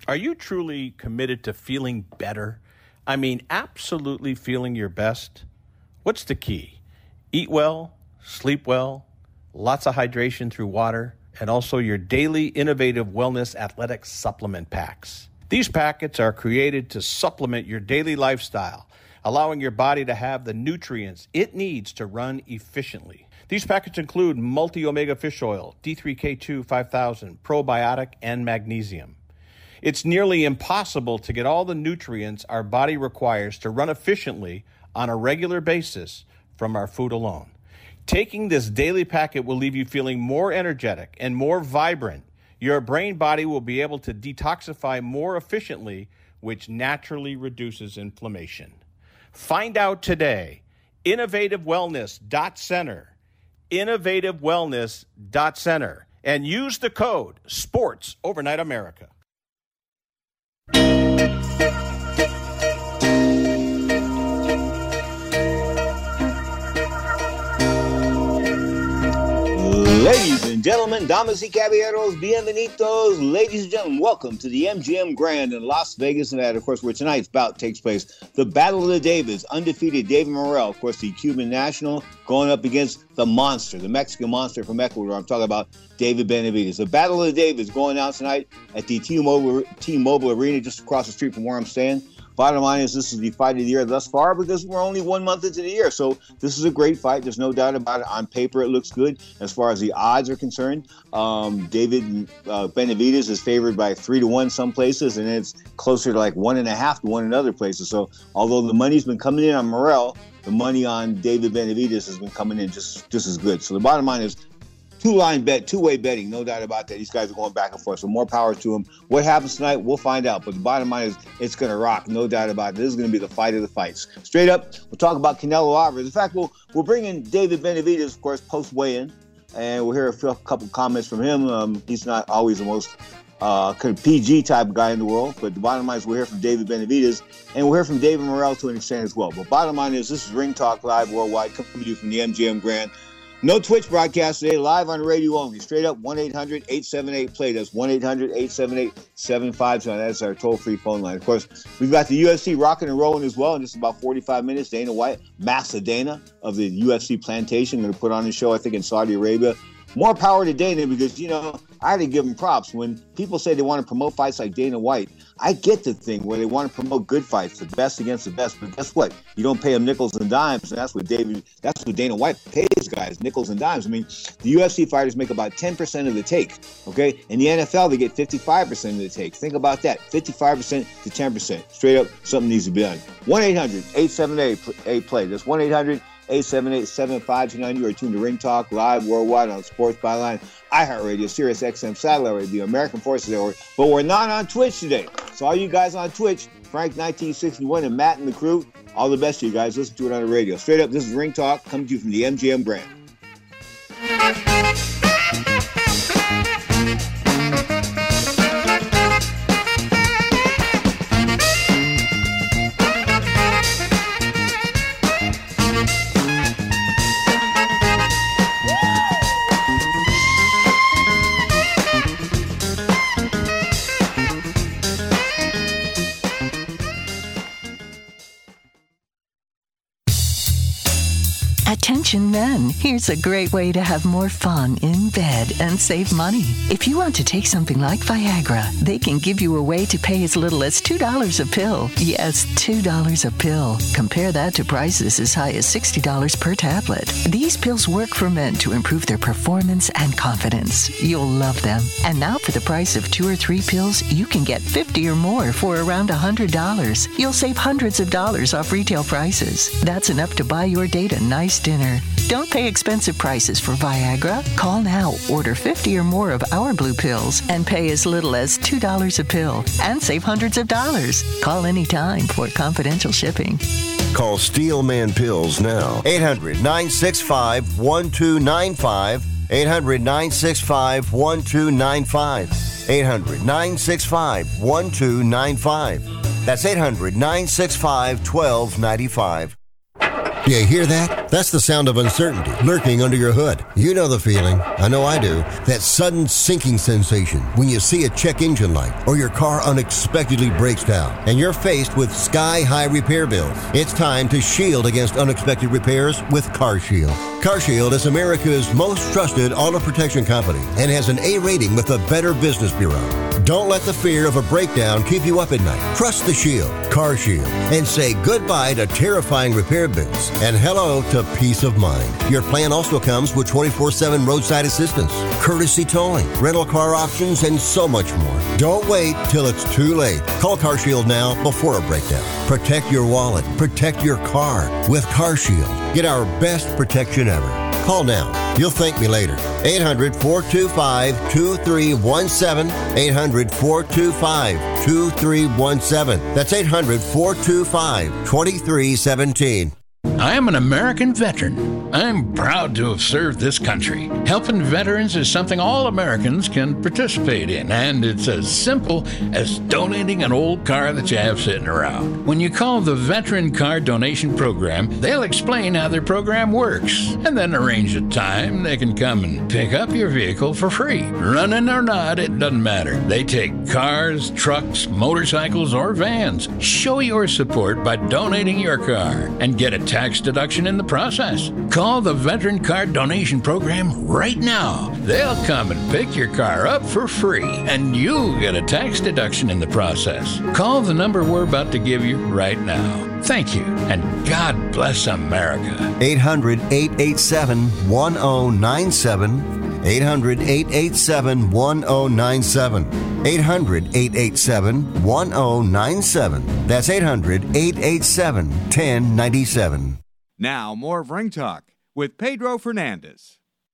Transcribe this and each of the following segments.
Are you truly committed to feeling better? I mean, absolutely feeling your best? What's the key? Eat well, sleep well, lots of hydration through water, and also your daily innovative wellness athletic supplement packs. These packets are created to supplement your daily lifestyle, allowing your body to have the nutrients it needs to run efficiently. These packets include multi-omega fish oil, D3K2 5000, probiotic, and magnesium. It's nearly impossible to get all the nutrients our body requires to run efficiently on a regular basis from our food alone. Taking this daily packet will leave you feeling more energetic and more vibrant. Your brain body will be able to detoxify more efficiently, which naturally reduces inflammation. Find out today. InnovativeWellness.center. InnovativeWellness.center. And use the code SPORTS Overnight America. Ladies and gentlemen, damas y caballeros, bienvenidos. Ladies and gentlemen, welcome to the MGM Grand in Las Vegas, Nevada. Of course, where tonight's bout takes place. The Battle of the Davids, undefeated David Morrell, of course, the Cuban national, going up against the monster, the Mexican monster from Ecuador. I'm talking about David Benavidez. The Battle of the Davids going down tonight at the T-Mobile Arena just across the street from where I'm staying. Bottom line is this is the fight of the year thus far because we're only 1 month into the year. So this is a great fight. There's no doubt about it. On paper, it looks good. As far as the odds are concerned, David Benavidez is favored by 3-1 some places, and it's closer to like 1.5 to 1 in other places. So although the money's been coming in on Morrell, the money on David Benavidez has been coming in just as good. So the bottom line is two-line bet, two-way betting, no doubt about that. These guys are going back and forth, so more power to them. What happens tonight, we'll find out. But the bottom line is it's going to rock, no doubt about it. This is going to be the fight of the fights. Straight up, we'll talk about Canelo Alvarez. In fact, we'll bring in David Benavidez, of course, post-weigh-in, and we'll hear a couple comments from him. He's not always the most kind of PG type of guy in the world, but the bottom line is we'll hear from David Benavidez, and we'll hear from David Morrell to an extent as well. But bottom line is this is Ring Talk Live Worldwide, coming to you from the MGM Grand. No Twitch broadcast today, live on radio only. Straight up, 1-800-878-PLAY. That's 1-800-878-7520. That's our toll-free phone line. Of course, we've got the UFC rocking and rolling as well in just about 45 minutes. Dana White, Master Dana of the UFC Plantation, going to put on a show, I think, in Saudi Arabia. More power to Dana because, I had to give him props. When people say they want to promote fights like Dana White, I get the thing where they want to promote good fights, the best against the best. But guess what? You don't pay them nickels and dimes, and that's what Dana White pays guys, nickels and dimes. I mean, the UFC fighters make about 10% of the take, okay? In the NFL, they get 55% of the take. Think about that, 55% to 10%. Straight up, something needs to be done. 1-800-878-PLAY. That's 1-800-878-7529. You are tuned to Ring Talk Live Worldwide on Sports Byline, iHeartRadio, Sirius XM Satellite Radio, American Forces Network. But we're not on Twitch today. So all you guys on Twitch, Frank1961 and Matt and the crew, all the best to you guys. Listen to it on the radio. Straight up, this is Ring Talk, coming to you from the MGM Grand. Attention men, here's a great way to have more fun in bed and save money. If you want to take something like Viagra, they can give you a way to pay as little as $2 a pill. Yes, $2 a pill. Compare that to prices as high as $60 per tablet. These pills work for men to improve their performance and confidence. You'll love them. And now for the price of 2 or 3 pills, you can get 50 or more for around $100. You'll save hundreds of dollars off retail prices. That's enough to buy your date a nice dinner. Don't pay expensive prices for Viagra. Call now, order 50 or more of our blue pills, and pay as little as $2 a pill and save hundreds of dollars. Call anytime for confidential shipping. Call Steelman Pills now. 800-965-1295. 800-965-1295. 800-965-1295. That's 800-965-1295. Do you hear that? That's the sound of uncertainty lurking under your hood. You know the feeling. I know I do. That sudden sinking sensation when you see a check engine light or your car unexpectedly breaks down and you're faced with sky-high repair bills. It's time to shield against unexpected repairs with CarShield. CarShield is America's most trusted auto protection company and has an A rating with the Better Business Bureau. Don't let the fear of a breakdown keep you up at night. Trust the Shield, CarShield, and say goodbye to terrifying repair bills and hello to peace of mind. Your plan also comes with 24/7 roadside assistance, courtesy towing, rental car options, and so much more. Don't wait till it's too late. Call CarShield now before a breakdown. Protect your wallet. Protect your car with CarShield. Get our best protection ever. Call now. You'll thank me later. 800-425-2317. 800-425-2317. That's 800-425-2317. I am an American veteran. I'm proud to have served this country. Helping veterans is something all Americans can participate in, and it's as simple as donating an old car that you have sitting around. When you call the Veteran Car Donation Program, they'll explain how their program works, and then arrange a time they can come and pick up your vehicle for free. Running or not, it doesn't matter. They take cars, trucks, motorcycles, or vans. Show your support by donating your car and get a tax deduction in the process. Call the Veteran Car Donation Program right now. They'll come and pick your car up for free, and you'll get a tax deduction in the process. Call the number we're about to give you right now. Thank you, and God bless America. 800-887-1097. 800-887-1097. 800-887-1097. That's 800-887-1097. Now, more of Ring Talk with Pedro Fernandez.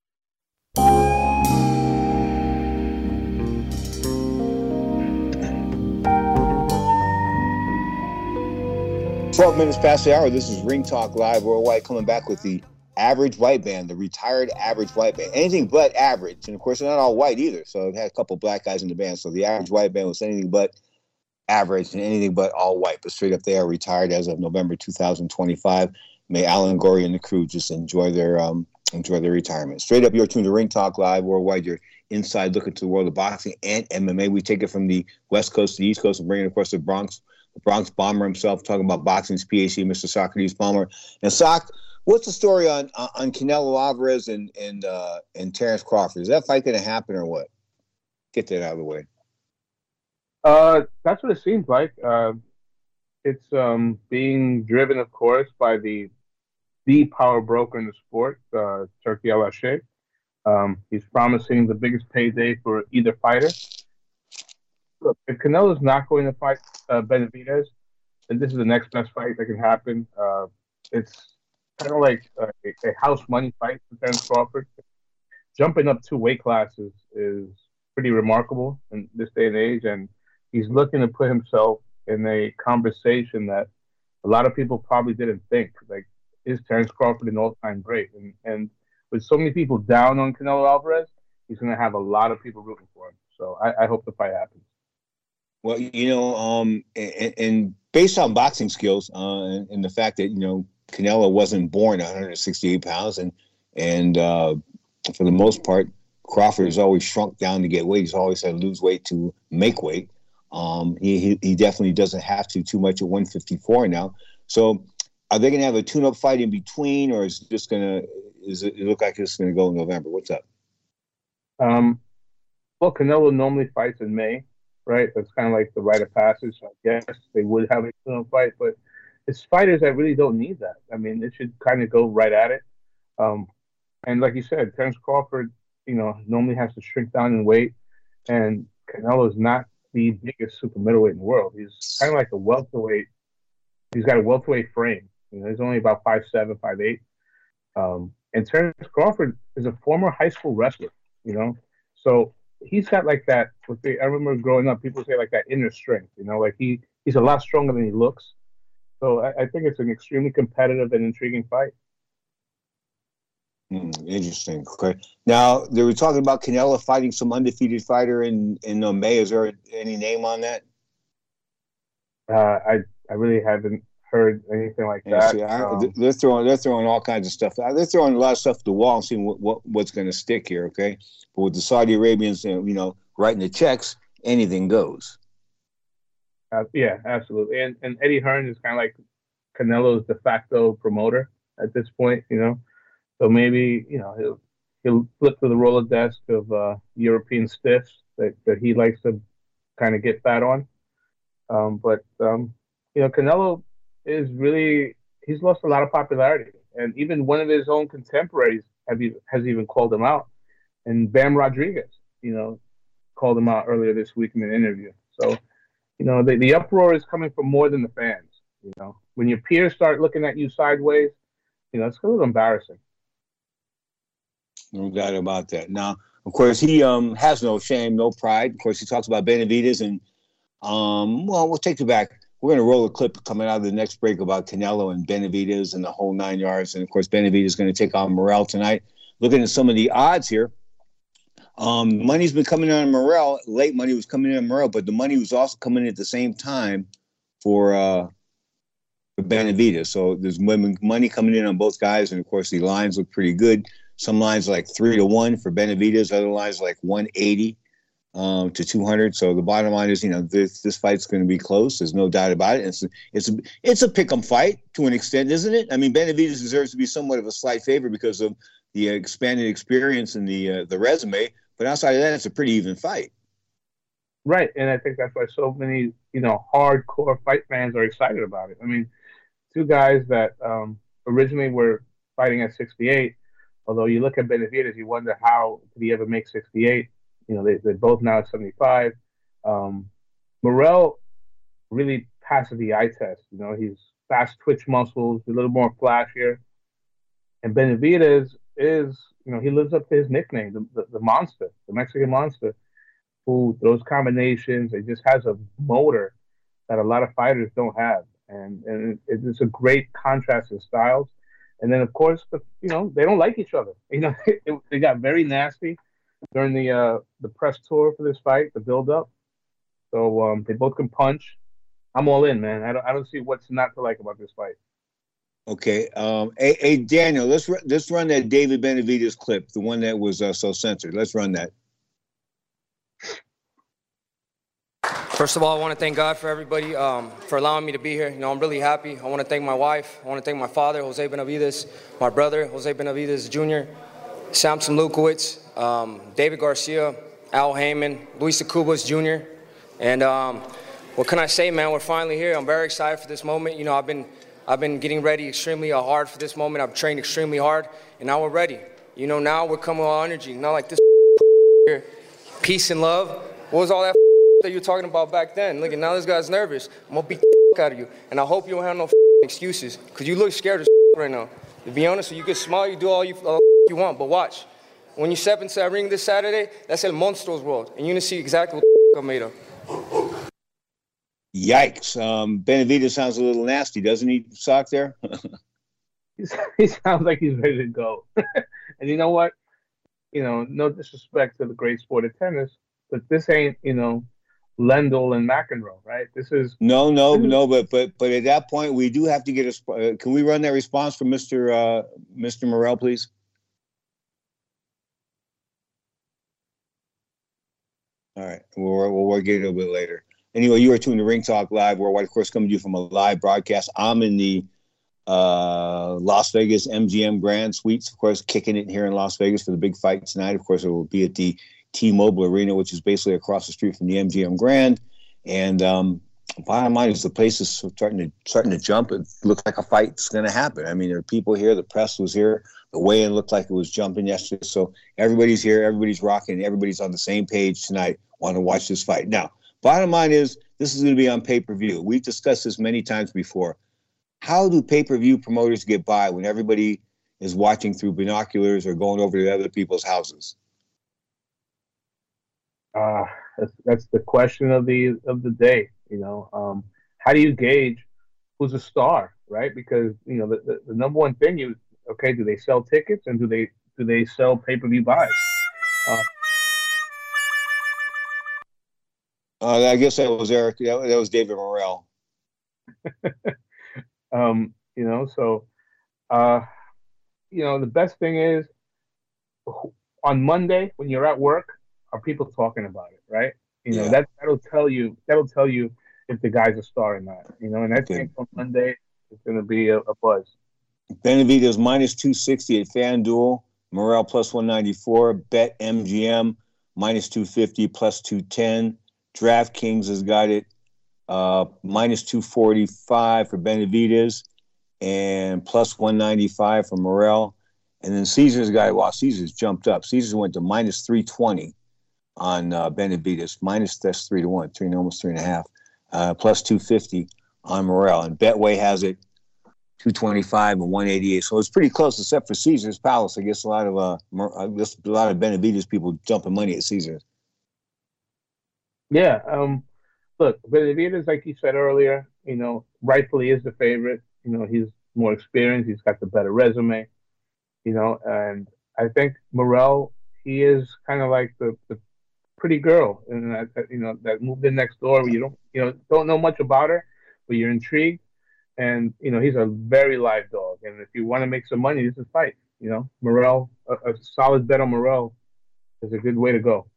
12 minutes past the hour. This is Ring Talk Live Worldwide, coming back with the average white band, the retired average white band. Anything but average. And, of course, they're not all white either. So it had a couple black guys in the band. So the average white band was anything but average and anything but all white. But straight up, they are retired as of November 2025. May Alan Gorey and the crew just enjoy their retirement. Straight up, you're tuned to Ring Talk Live Worldwide. You're inside looking to the world of boxing and MMA. We take it from the West Coast to the East Coast and bring it, of course, to the Bronx Bomber himself, talking about boxing's PhD, Mr. Socrates Palmer. And Sock, what's the story on Canelo Alvarez and Terrence Crawford? Is that fight going to happen or what? Get that out of the way. That's what it seems like. It's being driven, of course, by the power broker in the sport, Turki Al-Sheikh. He's promising the biggest payday for either fighter. Look, if Canelo's not going to fight Benavidez, then this is the next best fight that can happen. It's kind of like a house money fight for Terrence Crawford. Jumping up 2 weight classes is pretty remarkable in this day and age, and he's looking to put himself in a conversation that a lot of people probably didn't think. Like, is Terrence Crawford an all-time great? And with so many people down on Canelo Alvarez, he's going to have a lot of people rooting for him. So I hope the fight happens. Well, and based on boxing skills and the fact that, Canelo wasn't born 168 pounds, and for the most part, Crawford has always shrunk down to get weight. He's always had to lose weight to make weight. He definitely doesn't have to too much at 154 now. So are they going to have a tune-up fight in between, or is it just it look like it's going to go in November? What's up? Well, Canelo normally fights in May, right? That's kind of like the rite of passage. So I guess they would have a tune-up fight, but it's fighters that really don't need that. I mean, it should kind of go right at it. And like you said, Terrence Crawford, normally has to shrink down in weight, and Canelo is not the biggest super middleweight in the world. He's kind of like a welterweight. He's got a welterweight frame. He's only about 5'7", 5'8". And Terrence Crawford is a former high school wrestler, So he's got like that. I remember growing up, people say like that inner strength, like he's a lot stronger than he looks. So I think it's an extremely competitive and intriguing fight. Interesting. Okay. Now, they were talking about Canelo fighting some undefeated fighter in May. Is there any name on that? I really haven't heard anything like Yeah, that. see, they're throwing all kinds of stuff. They're throwing a lot of stuff at the wall and seeing what's going to stick here. Okay, but with the Saudi Arabians, writing the checks, anything goes. Yeah, absolutely. And Eddie Hearn is kind of like Canelo's de facto promoter at this point. So maybe he'll flip to the Rolodex of European stiffs that he likes to kind of get fat on. But Canelo is he's lost a lot of popularity, and even one of his own contemporaries has even called him out. And Bam Rodriguez, called him out earlier this week in an interview. So, the uproar is coming from more than the fans. When your peers start looking at you sideways, it's a little embarrassing. No doubt about that. Now, of course, he has no shame, no pride. Of course, he talks about Benavidez, and we'll take it back. We're going to roll a clip coming out of the next break about Canelo and Benavidez and the whole 9 yards. And, of course, Benavidez is going to take on Morrell tonight. Looking at some of the odds here, money's been coming in on Morrell. Late money was coming in on Morrell, but the money was also coming in at the same time for Benavidez. So there's money coming in on both guys, and, of course, the lines look pretty good. Some lines like 3-1 for Benavidez, other lines like 180 to 200. So the bottom line is, this fight's going to be close. There's no doubt about it. It's a pick 'em fight to an extent, isn't it? I mean, Benavidez deserves to be somewhat of a slight favorite because of the expanded experience and the resume. But outside of that, it's a pretty even fight. Right, and I think that's why so many hardcore fight fans are excited about it. I mean, two guys that originally were fighting at 68. Although you look at Benavidez, you wonder how did he ever make 68. They're both now at 75. Morrell really passes the eye test. He's fast twitch muscles, a little more flashier. And Benavidez is, he lives up to his nickname, the monster, the Mexican monster, who throws combinations. It just has a motor that a lot of fighters don't have. And it's a great contrast in styles. And then, of course, they don't like each other. They got very nasty during the press tour for this fight, the build-up. So they both can punch. I'm all in, man. I don't see what's not to like about this fight. Okay. Hey, Daniel, let's run that David Benavidez clip, the one that was so censored. Let's run that. First of all, I want to thank God for everybody for allowing me to be here. I'm really happy. I want to thank my wife. I want to thank my father, Jose Benavidez, my brother, Jose Benavidez Jr., Samson Lukowicz, David Garcia, Al Heyman, Luis Cubas Jr. And what can I say, man? We're finally here. I'm very excited for this moment. I've been getting ready extremely hard for this moment. I've trained extremely hard, and now we're ready. Now we're coming with all energy. Not like this here. Peace and love. What was all that that you were talking about back then? Look, now this guy's nervous. I'm going to beat the out of you. And I hope you don't have no excuses, because you look scared as right now. To be honest, you can smile, you do all you want, but watch. When you step into that ring this Saturday, that's El Monstruo's world, and you're going to see exactly what I'm made of. Yikes. Benavidez sounds a little nasty, doesn't he, Sock, there? He sounds like he's ready to go. And you know what? No disrespect to the great sport of tennis, but this ain't, Lendl and McEnroe, right? This is no. But at that point, we do have to get a. Can we run that response from Mr. Morrell, please? All right, we'll get it a bit later. Anyway, you are tuned to Ring Talk Live, where, of course, coming to you from a live broadcast. I'm in the Las Vegas MGM Grand Suites, of course, kicking it here in Las Vegas for the big fight tonight. Of course, it will be at the T-Mobile Arena, which is basically across the street from the MGM Grand. And bottom line is the place is starting to jump. It looks like a fight's going to happen. I mean, there are people here. The press was here. The weigh-in looked like it was jumping yesterday. So everybody's here. Everybody's rocking. Everybody's on the same page tonight, want to watch this fight. Now, bottom line is this is going to be on pay-per-view. We've discussed this many times before. How do pay-per-view promoters get by when everybody is watching through binoculars or going over to other people's houses? That's the question of the day. How do you gauge who's a star, right? Because the number one thing do they sell tickets and do they sell pay-per-view buys? I guess that was Eric. That was David Morrell. The best thing is on Monday when you're at work, are people talking about it, right? That'll tell you if the guy's a star or not. And I think on Monday it's going to be a buzz. Benavidez minus 260 at FanDuel, Morel plus 194, Bet MGM minus 250 plus 210. DraftKings has got it minus 245 for Benavidez and plus 195 for Morel. And then Caesars got it. Wow, Caesars jumped up. Caesars went to minus 320 on Benavidez. That's 3-1, almost 3.5. Plus 250 on Morel. And Betway has it 225 and 188. So it's pretty close, except for Caesars Palace. I guess a lot of Benavidez people jumping money at Caesars. Yeah. Look, Benavidez, like you said earlier, rightfully is the favorite. He's more experienced. He's got the better resume. And I think Morel, he is kind of like the pretty girl, and that moved in next door. Where you don't know much about her, but you're intrigued. And he's a very live dog. And if you want to make some money, this is fight. Morel, a solid bet on Morel is a good way to go.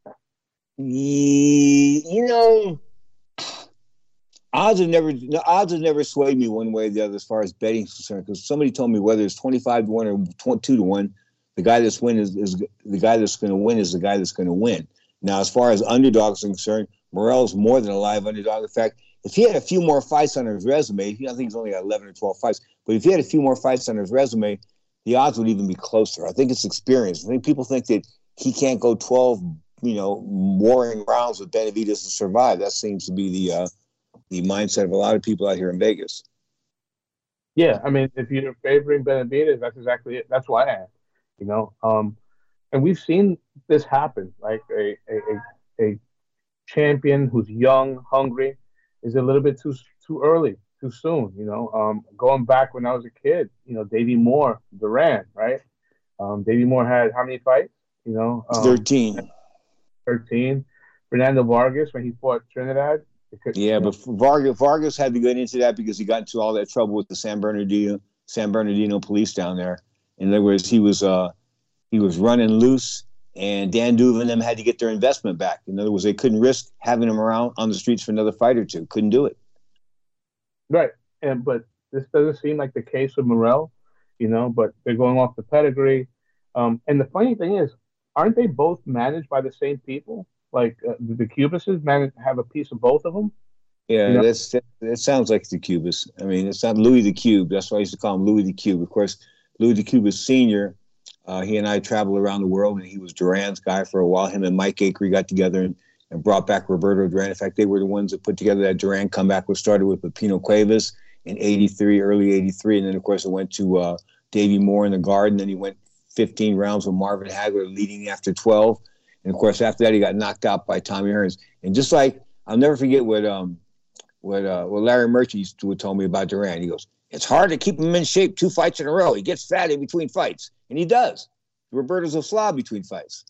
Odds have never swayed me one way or the other as far as betting is concerned. Because somebody told me whether it's 25-1 or 2-1, the guy that's win is the guy that's going to win is the guy that's going to win. Now, as far as underdogs are concerned, Morel is more than a live underdog. In fact, if he had a few more fights on his resume, I think he's only got 11 or 12 fights. But if he had a few more fights on his resume, the odds would even be closer. I think it's experience. I think people think that he can't go 12, warring rounds with Benavidez to survive. That seems to be the mindset of a lot of people out here in Vegas. Yeah, I mean, if you're favoring Benavidez, that's exactly it. That's why I am, and we've seen this happen. Like a champion who's young, hungry, is a little bit too early, too soon. Going back when I was a kid, Davey Moore, Duran, right? Davey Moore had how many fights? 13. 13. Fernando Vargas when he fought Trinidad. But Vargas had to get into that because he got into all that trouble with the San Bernardino police down there. In other words, he was running loose, and Dan Duva and them had to get their investment back. In other words, they couldn't risk having him around on the streets for another fight or two. Couldn't do it. Right, but this doesn't seem like the case with Morel, But they're going off the pedigree, and the funny thing is, aren't they both managed by the same people? Like the Cubises have a piece of both of them. Yeah, that sounds like the Cubis. I mean, it's not Louis the Cube. That's why I used to call him Louis the Cube. Of course, Louis the Cube is senior. He and I traveled around the world, and he was Duran's guy for a while. Him and Mike Akery got together and brought back Roberto Duran. In fact, they were the ones that put together that Duran comeback, which started with Pepino Cuevas in early 83. And then, of course, it went to Davey Moore in the Garden. Then he went 15 rounds with Marvin Hagler leading after 12. And, of course, after that, he got knocked out by Tommy Hearns. And just like, I'll never forget what Larry Murchie told me about Duran. He goes, it's hard to keep him in shape 2 fights in a row. He gets fat in between fights. And he does. Roberto's a slob between fights.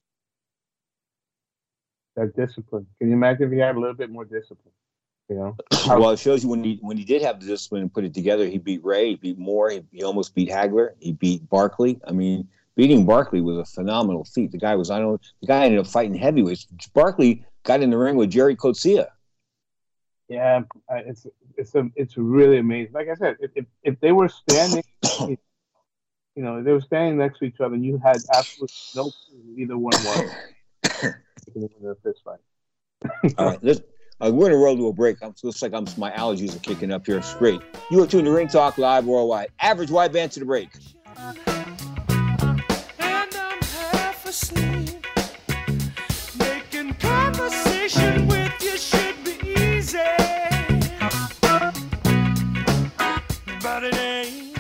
That discipline. Can you imagine if he had a little bit more discipline? Well, it shows you when he did have the discipline and put it together. He beat Ray, he beat Moore, he almost beat Hagler, he beat Barkley. I mean, beating Barkley was a phenomenal feat. The guy ended up fighting heavyweights. Barkley got in the ring with Jerry Coetzee. Yeah, it's really amazing. Like I said, if they were standing, if they were standing next to each other, and you had absolutely no clue who either one was, in a fist fight. All right, we're going to roll to a break. Looks like my allergies are kicking up here. It's great. You are tuned to Ring Talk Live Worldwide. Average wideband to the break. Making conversation with you should be easy, but it ain't.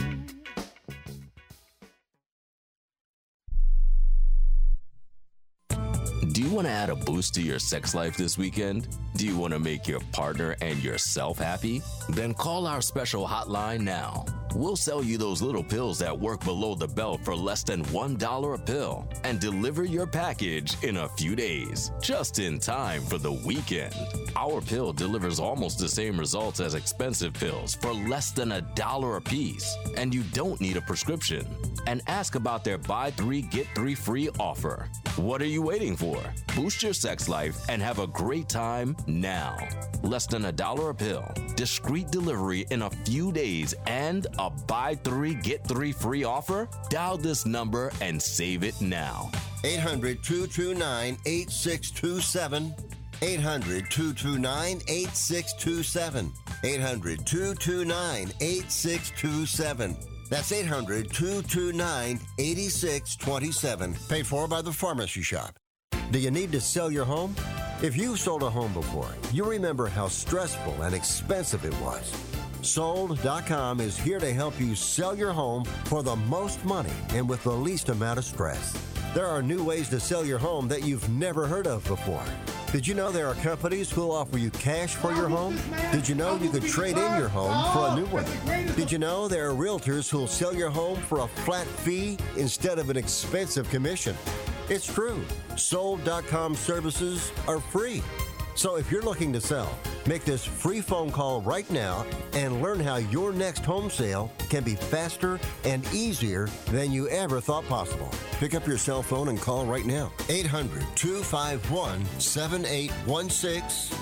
Do you want to add a boost to your sex life this weekend? Do you want to make your partner and yourself happy? Then call our special hotline now. We'll sell you those little pills that work below the belt for less than $1 a pill and deliver your package in a few days, just in time for the weekend. Our pill delivers almost the same results as expensive pills for less than $1 a piece, and you don't need a prescription. And ask about their buy 3 get 3 free offer. What are you waiting for? Boost your sex life and have a great time now. Less than $1 a pill, discreet delivery in a few days, and a buy 3 get 3 free offer? Dial this number and save it now. 800-229-8627. 800-229-8627. 800-229-8627. That's 800-229-8627. Paid for by the Pharmacy Shop. Do you need to sell your home? If you've sold a home before, you remember how stressful and expensive it was. Sold.com is here to help you sell your home for the most money and with the least amount of stress. There are new ways to sell your home that you've never heard of before. Did you know there are companies who'll offer you cash for your home? Did you know you could trade in your home for a new one? Did you know there are realtors who'll sell your home for a flat fee instead of an expensive commission? It's true. Sold.com services are free. So if you're looking to sell, make this free phone call right now and learn how your next home sale can be faster and easier than you ever thought possible. Pick up your cell phone and call right now. 800-251-7816.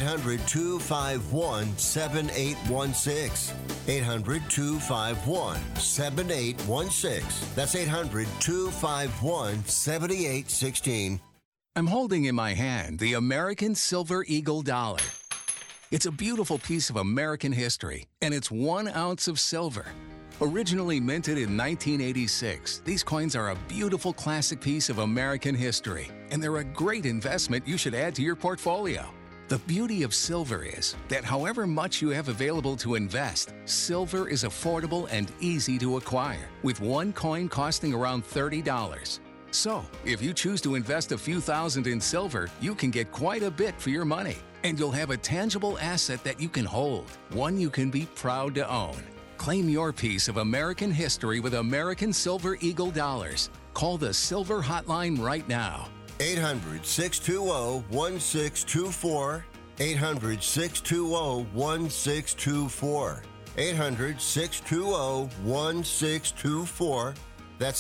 800-251-7816. 800-251-7816. That's 800-251-7816. I'm holding in my hand the American Silver Eagle dollar. It's a beautiful piece of American history, and it's 1 ounce of silver. Originally minted in 1986, these coins are a beautiful classic piece of American history, and they're a great investment you should add to your portfolio. The beauty of silver is that however much you have available to invest, silver is affordable and easy to acquire, with one coin costing around $30. So, if you choose to invest a few thousand in silver, you can get quite a bit for your money. And you'll have a tangible asset that you can hold, one you can be proud to own. Claim your piece of American history with American Silver Eagle dollars. Call the Silver Hotline right now. 800-620-1624. 800-620-1624. 800-620-1624. That's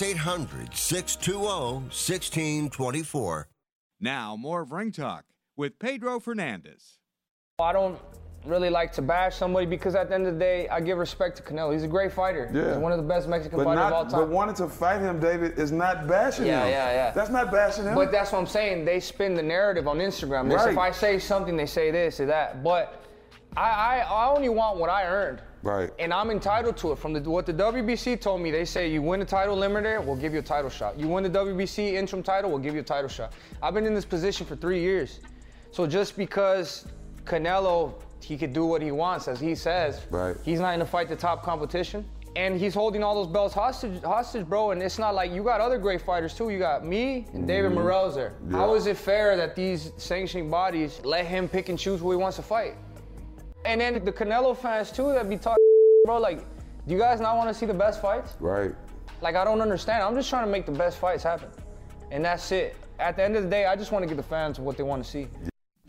800-620-1624. Now, more of Ring Talk with Pedro Fernandez. I don't really like to bash somebody because at the end of the day, I give respect to Canelo. He's a great fighter. Yeah. He's one of the best Mexican fighters of all time. But wanting to fight him, David, is not bashing him. Yeah. That's not bashing him. But that's what I'm saying. They spin the narrative on Instagram. Right. If I say something, they say this or that. But I only want what I earned. Right. And I'm entitled to it. From what the WBC told me, they say you win a title limiter, we'll give you a title shot. You win the WBC interim title, we'll give you a title shot. I've been in this position for 3 years. So just because Canelo, he could do what he wants, as he says, right. He's not going to fight the top competition. And he's holding all those belts hostage, bro. And it's not like you got other great fighters too. You got me and David Morrell's there. Yeah. How is it fair that these sanctioning bodies let him pick and choose who he wants to fight? And then the Canelo fans too that be talking, bro, like, do you guys not want to see the best fights? Right. Like, I don't understand. I'm just trying to make the best fights happen. And that's it. At the end of the day, I just want to give the fans what they want to see.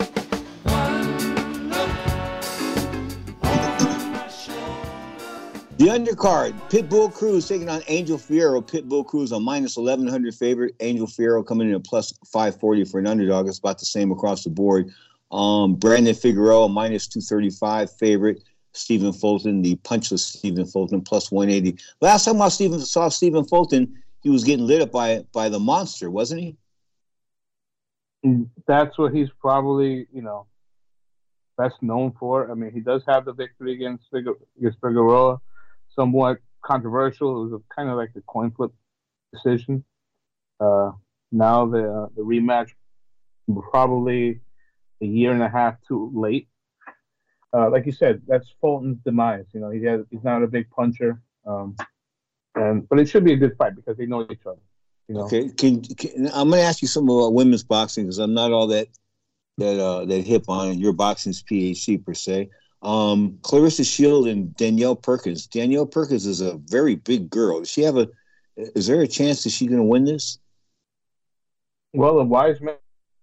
The undercard, Pitbull Cruz taking on Angel Fierro. Pitbull Cruz on minus 1,100 favorite. Angel Fierro coming in at plus 540 for an underdog. It's about the same across the board. Brandon Figueroa, minus 235 favorite. Stephen Fulton, the punchless Stephen Fulton, plus 180. Last time I saw Stephen Fulton, he was getting lit up by the monster, wasn't he? That's what he's probably, best known for. I mean, he does have the victory against Figueroa. Somewhat controversial. It was kind of like a coin flip decision. Now the rematch, probably a year and a half too late. Like you said, that's Fulton's demise. He's not a big puncher, but it should be a good fight because they know each other. Okay, I'm going to ask you some about women's boxing because I'm not all that hip on it. Your boxing's PhD per se. Clarissa Shield and Danielle Perkins. Danielle Perkins is a very big girl. Is there a chance that she's going to win this? Well, the wise man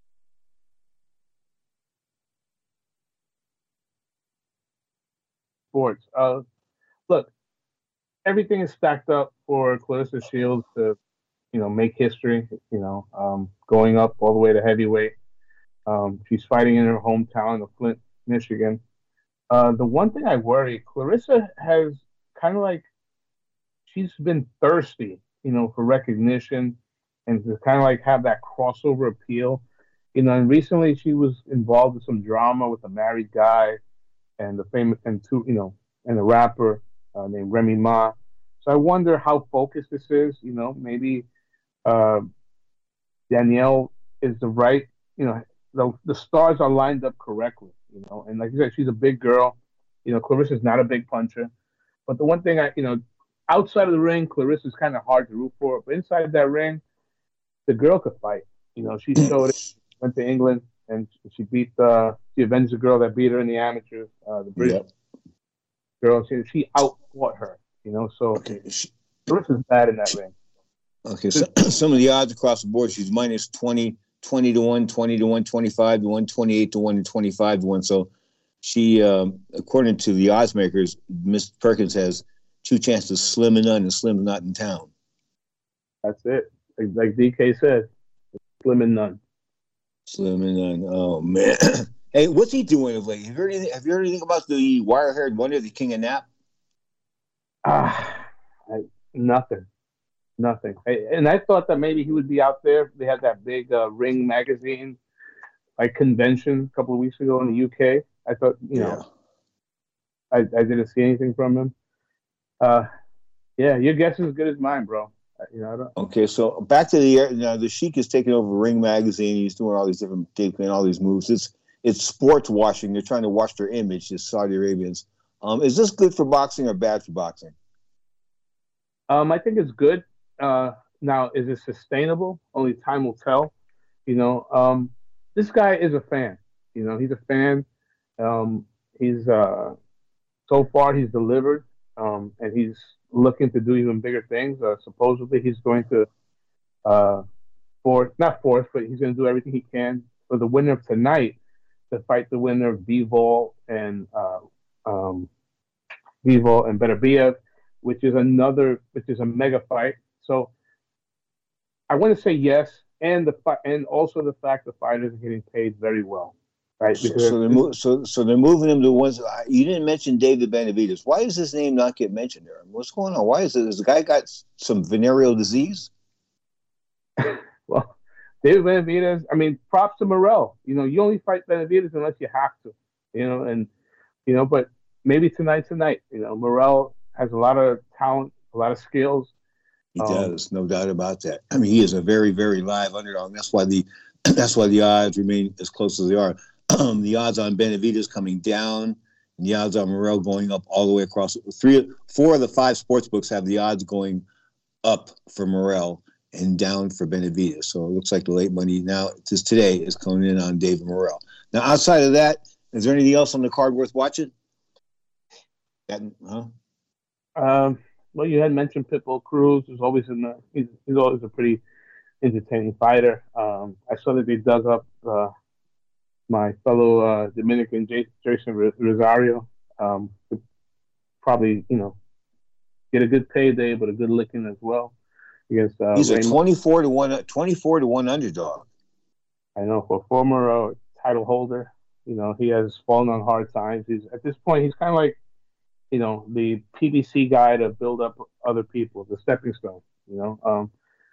sports. Look, everything is stacked up for Clarissa Shields to, make history. Going up all the way to heavyweight. She's fighting in her hometown of Flint, Michigan. The one thing I worry, Clarissa has kind of like, she's been thirsty, for recognition and to kind of like have that crossover appeal. And recently she was involved with some drama with a married guy and the famous, and a rapper named Remy Ma. So I wonder how focused this is. Maybe Danielle is the right, the stars are lined up correctly, and like you said, she's a big girl. Clarissa's not a big puncher, but the one thing outside of the ring, Clarissa's kind of hard to root for, but inside that ring, the girl could fight. She showed it, went to England, and she avenged the girl that beat her in the amateurs, the British girl. She outfought her, so Clarissa's bad in that ring. Okay, so some of the odds across the board, she's minus 20 to 1, 20 to 1, 25 to 1, 28 to 1, and 25 to 1. So she, according to the odds makers, Miss Perkins has two chances to slim and none, and slim not in town. That's it. Like DK said, slim and none. Slim and none. Oh, man. Hey, what's he doing of late? Have you heard anything about the wire-haired wonder, the King of Nap? Nothing. And I thought that maybe he would be out there. They had that big Ring magazine convention a couple of weeks ago in the UK. I thought, I didn't see anything from him. Your guess is as good as mine, bro. Okay, so back to the Sheik is taking over Ring magazine. He's doing all these different and all these moves. It's sports washing. They're trying to wash their image, the Saudi Arabians. Is this good for boxing or bad for boxing? I think it's good. Now, is it sustainable? Only time will tell. This guy is a fan. He's a fan. He's so far he's delivered, and he's looking to do even bigger things. Supposedly, he's going to but he's going to do everything he can for the winner of tonight to fight the winner of Bivol and Beterbiev, which is a mega fight. So I want to say yes, and also the fact the fighters are getting paid very well, right? So they're moving him to ones. You didn't mention David Benavidez. Why does his name not get mentioned there? What's going on? Why is it? Has the guy got some venereal disease? Well, David Benavidez. I mean, props to Morrell. You only fight Benavidez unless you have to. But maybe tonight's the night. Morrell has a lot of talent, a lot of skills. He does, no doubt about that. I mean, he is a very, very live underdog. That's why the odds remain as close as they are. The odds on Benavidez coming down, and the odds on Morrell going up all the way across. 4 of the 5 sports books have the odds going up for Morrell and down for Benavidez. So it looks like the late money now, just today, is coming in on David Morrell. Now, outside of that, is there anything else on the card worth watching? Well, you had mentioned Pitbull Cruz. He's always a pretty entertaining fighter. I saw that they dug up my fellow Dominican Jason Rosario. Could probably get a good payday, but a good licking as well. Against he's a 24 to 1 underdog. I know, for a former title holder, he has fallen on hard times. At this point he's kind of like, the PBC guy to build up other people, the stepping stone. How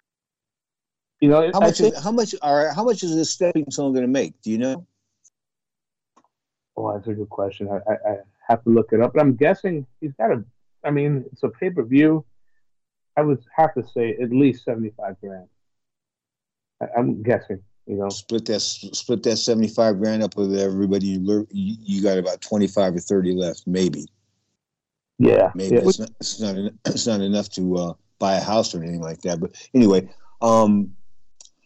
much is this stepping stone going to make? Do you know? Oh, that's a good question. I have to look it up, but I'm guessing he's got it's a pay-per-view. I would have to say at least $75,000. I'm guessing. Split that $75,000 up with everybody. You got about 25 or 30 left, maybe. Yeah, maybe it's not enough to buy a house or anything like that. But anyway,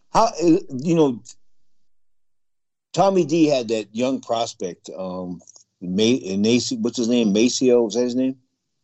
Tommy D had that young prospect What's his name? Maceo, is that his name?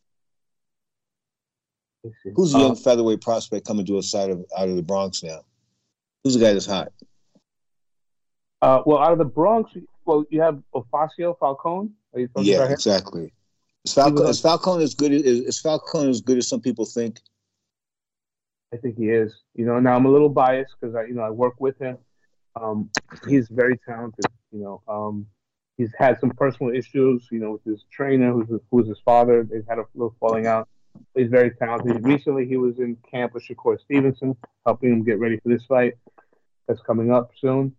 Who's the young featherweight prospect coming to us out of the Bronx now? Who's the guy that's hot? Well, out of the Bronx, you have Ofacio Falcone. Are you talking about him? Exactly. Is Falcone as good as some people think? I think he is. Now I'm a little biased because I work with him. He's very talented. He's had some personal issues, with his trainer, who's his father. They've had a little falling out. He's very talented. Recently, he was in camp with Shakur Stevenson, helping him get ready for this fight that's coming up soon.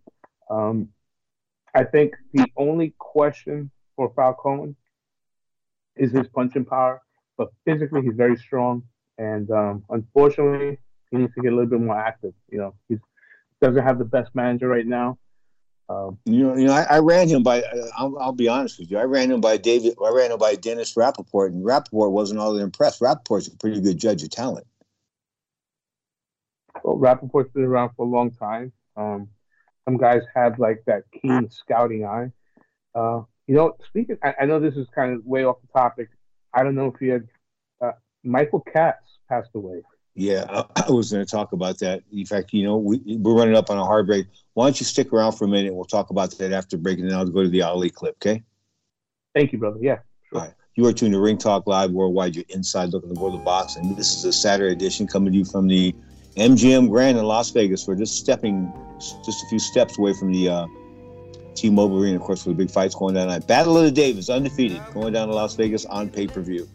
I think the only question for Falcone is his punching power, but physically he's very strong, and unfortunately, he needs to get a little bit more active. He doesn't have the best manager right now. I ran him by. I'll be honest with you. I ran him by Dennis Rappaport, and Rappaport wasn't all that impressed. Rappaport's a pretty good judge of talent. Well, Rappaport's been around for a long time. Some guys have like that keen scouting eye. Speaking, I know this is kind of way off the topic. I don't know if you had Michael Katz passed away. Yeah, I was going to talk about that. In fact, we're running up on a hard break. Why don't you stick around for a minute? We'll talk about that after break, and then I'll go to the Ali clip, okay? Thank you, brother. Yeah, sure. All right. You are tuned to Ring Talk Live Worldwide, your inside look at the world of boxing. This is a Saturday edition coming to you from the MGM Grand in Las Vegas. We're just a few steps away from the T-Mobile Arena, of course, with the big fights going down tonight. Battle of the Davis, undefeated, going down to Las Vegas on pay-per-view.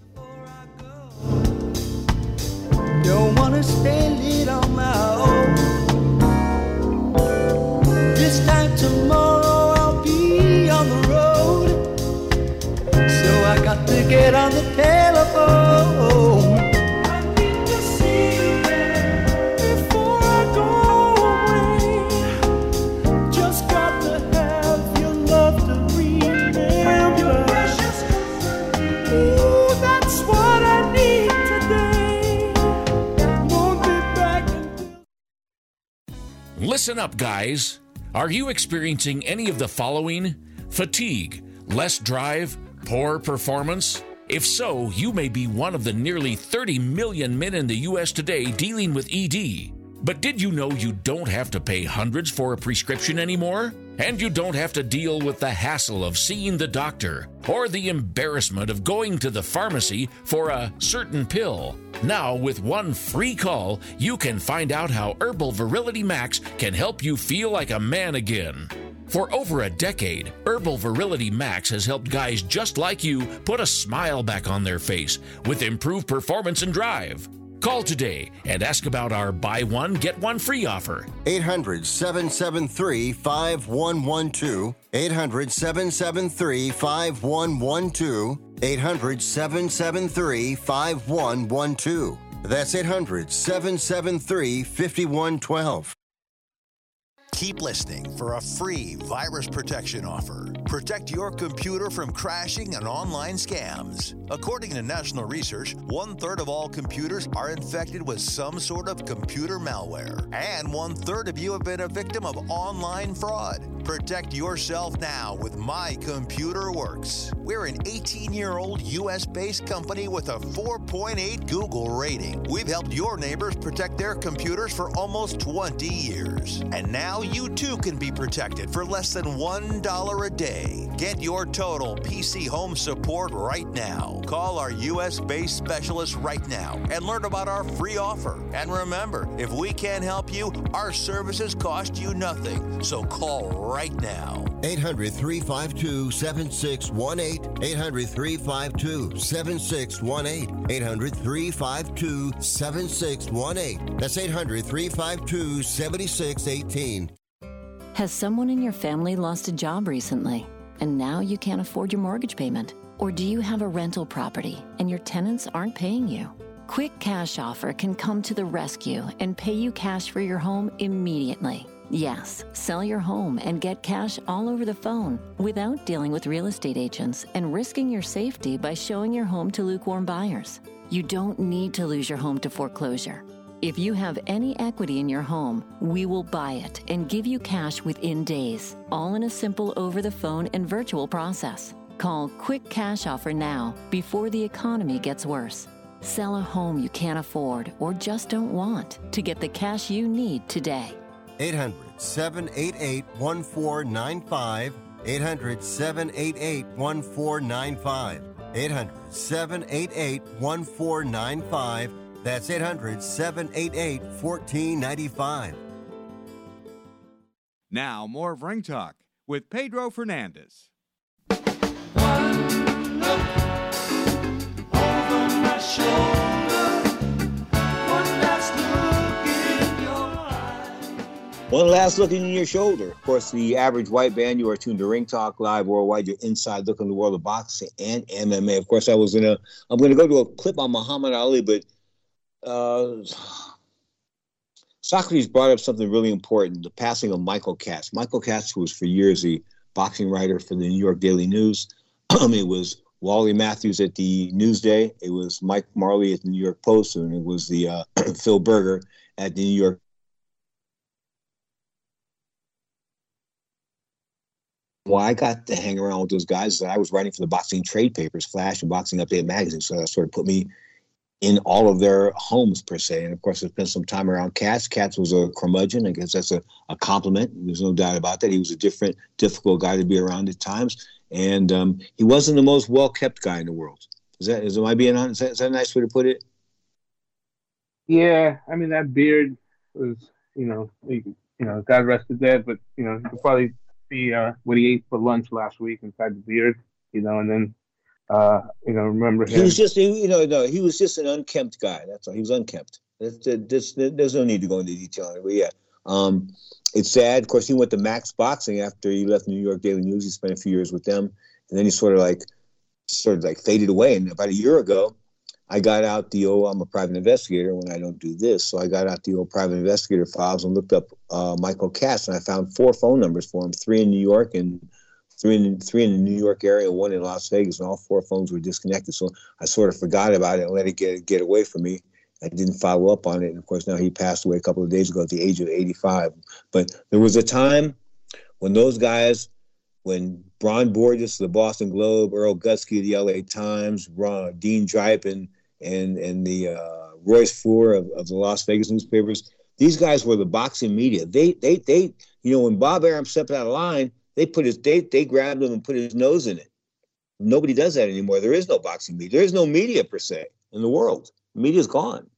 Don't wanna spend it on my own. This time tomorrow I'll be on the road, so I got to get on the telephone. I need to see you before I go away. Just got to have your love to remember. Your precious company. Ooh, that's what I need today. Listen up, guys. Are you experiencing any of the following? Fatigue, less drive, poor performance? If so, you may be one of the nearly 30 million men in the U.S. today dealing with ED. But did you know you don't have to pay hundreds for a prescription anymore? And you don't have to deal with the hassle of seeing the doctor or the embarrassment of going to the pharmacy for a certain pill. Now, with one free call, you can find out how Herbal Virility Max can help you feel like a man again. For over a decade, Herbal Virility Max has helped guys just like you put a smile back on their face with improved performance and drive. Call today and ask about our buy one, get one free offer. 800-773-5112. 800-773-5112. 800-773-5112. That's 800-773-5112. Keep listening for a free virus protection offer. Protect your computer from crashing and online scams. According to national research, 1/3 of all computers are infected with some sort of computer malware. And 1/3 of you have been a victim of online fraud. Protect yourself now with My Computer Works. We're an 18-year-old U.S.-based company with a 4.8 Google rating. We've helped your neighbors protect their computers for almost 20 years. And now you too can be protected for less than $1 a day. Get your total PC home support right now. Call our U.S.-based specialist right now and learn about our free offer. And remember, if we can't help you, our services cost you nothing. So call right now. 800-352-7618. 800-352-7618. 800-352-7618. That's 800-352-7618. Has someone in your family lost a job recently and now you can't afford your mortgage payment? Or do you have a rental property and your tenants aren't paying you? Quick Cash Offer can come to the rescue and pay you cash for your home immediately. Yes, sell your home and get cash all over the phone without dealing with real estate agents and risking your safety by showing your home to lukewarm buyers. You don't need to lose your home to foreclosure. If you have any equity in your home, we will buy it and give you cash within days, all in a simple over-the-phone and virtual process. Call Quick Cash Offer now before the economy gets worse. Sell a home you can't afford or just don't want to get the cash you need today. 800-788-1495. 800-788-1495. 800-788-1495. That's 800-788-1495. Now, more of Ring Talk with Pedro Fernandez. One last look in your shoulder. Of course, the average white man, you are tuned to Ring Talk Live Worldwide, your inside look in the world of boxing and MMA. Of course, I'm going to go to a clip on Muhammad Ali, but Socrates brought up something really important, the passing of Michael Katz. Michael Katz, who was for years the boxing writer for the New York Daily News. It was Wally Matthews at the Newsday. It was Mike Marley at the New York Post, and it was the Phil Berger at the New York. Well, I got to hang around with those guys. I was writing for the boxing trade papers, Flash and Boxing Update magazine, so that sort of put me in all of their homes, per se. And, of course, I spent some time around Katz. Katz was a curmudgeon. I guess that's a compliment. There's no doubt about that. He was a difficult guy to be around at times. And he wasn't the most well-kept guy in the world. Am I being honest? Is that a nice way to put it? Yeah, I mean, that beard was, God rest his dead, but, you could probably see what he ate for lunch last week inside the beard, and then, remember him. He was just, he was just an unkempt guy. That's all. He was unkempt. There's no need to go into detail on it, but yeah. It's sad. Of course, he went to Max Boxing after he left New York Daily News. He spent a few years with them, and then he sort of faded away. And about a year ago, I got out I'm a private investigator when I don't do this, so I got out the old private investigator files and looked up Michael Katz, and I found 4 phone numbers for him, 3 in New York and 3 in the New York area, 1 in Las Vegas, and all 4 phones were disconnected. So I sort of forgot about it and let it get away from me. I didn't follow up on it. And, of course, now he passed away a couple of days ago at the age of 85. But there was a time when those guys, when Bron Borges, the Boston Globe, Earl Gutsky of the LA Times, Dean Dripe, and the Royce Fuhr of the Las Vegas newspapers, these guys were the boxing media. They when Bob Arum stepped out of line, they grabbed him and put his nose in it. Nobody does that anymore. There is no boxing media. There is no media, per se, in the world. The media's gone.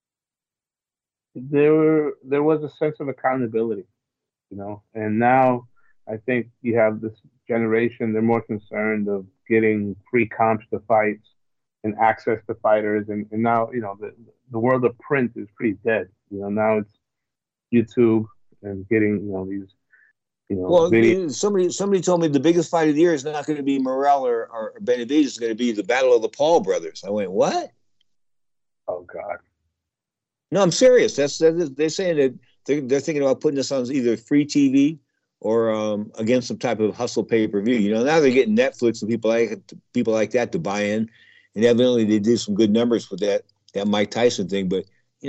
There was a sense of accountability, and now I think you have this generation, they're more concerned of getting free comps to fights and access to fighters. And now, the world of print is pretty dead. Now it's YouTube and getting, these, Well, videos. somebody told me the biggest fight of the year is not going to be Morrell or Benavidez. It's going to be the Battle of the Paul brothers. I went, what? Oh, God. No, I'm serious. They're saying that they're thinking about putting this on either free TV or against some type of hustle pay-per-view. Now they're getting Netflix and people like that to buy in, and evidently they did some good numbers with that Mike Tyson thing. But